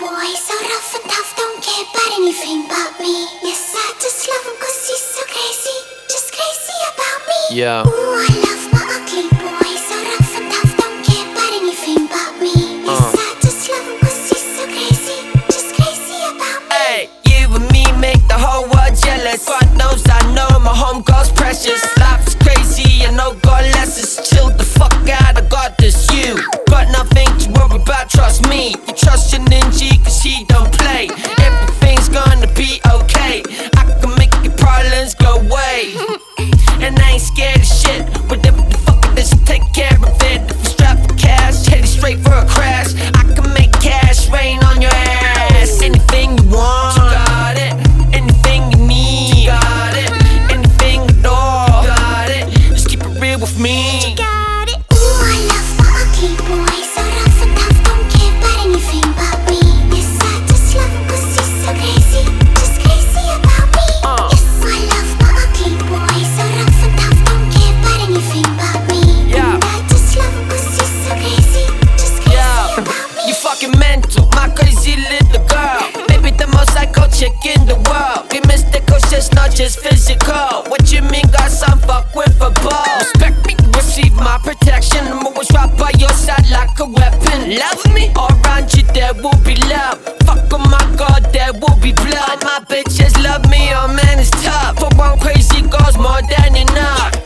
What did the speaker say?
boy, so rough and tough, don't care about anything but me. Yes, I just love him cause he's so crazy, just crazy about me. Yeah. Ooh, I love my ugly boy, so rough and tough, don't care about anything but me. Yes, I just love him cause he's so crazy, just crazy about me. Hey, you and me make the whole world jealous. God knows I know my home girl's precious. Life's crazy, I know God lessons. Chill the fuck out, I got this. You got nothing to worry about, trust me. You trust your ninja cause he don't play. Everything's gonna be okay. I can make your problems go away. And I ain't scared of shit. Whatever the fuck it is, take care of it. If you strap for cash, headed straight for a crash. I can make cash rain on your ass. Anything you want, you got it. Anything you need, you got it. Anything at all, you got it. Just keep it real with me. Got it. Ooh, I love my ugly boy, so rough and tough, don't care about anything but me. Yes, I just love him cause he's so crazy, just crazy about me. Yes, I love my ugly boy, so rough and tough, don't care about anything but me. Yeah. And I just love him cause he's so crazy, just crazy about me. You fucking mental, my crazy little girl. Maybe the most psycho chick in the world. Be mystical, shit's not just physical. What you mean, got some fuck with a ball? Respect me, receive my protection. I'm always right by your side like a weapon. Love me, all around you there will be love. Fuck, oh my god, there will be blood. My bitches love me, oh man, it's tough. For one crazy girl's more than enough.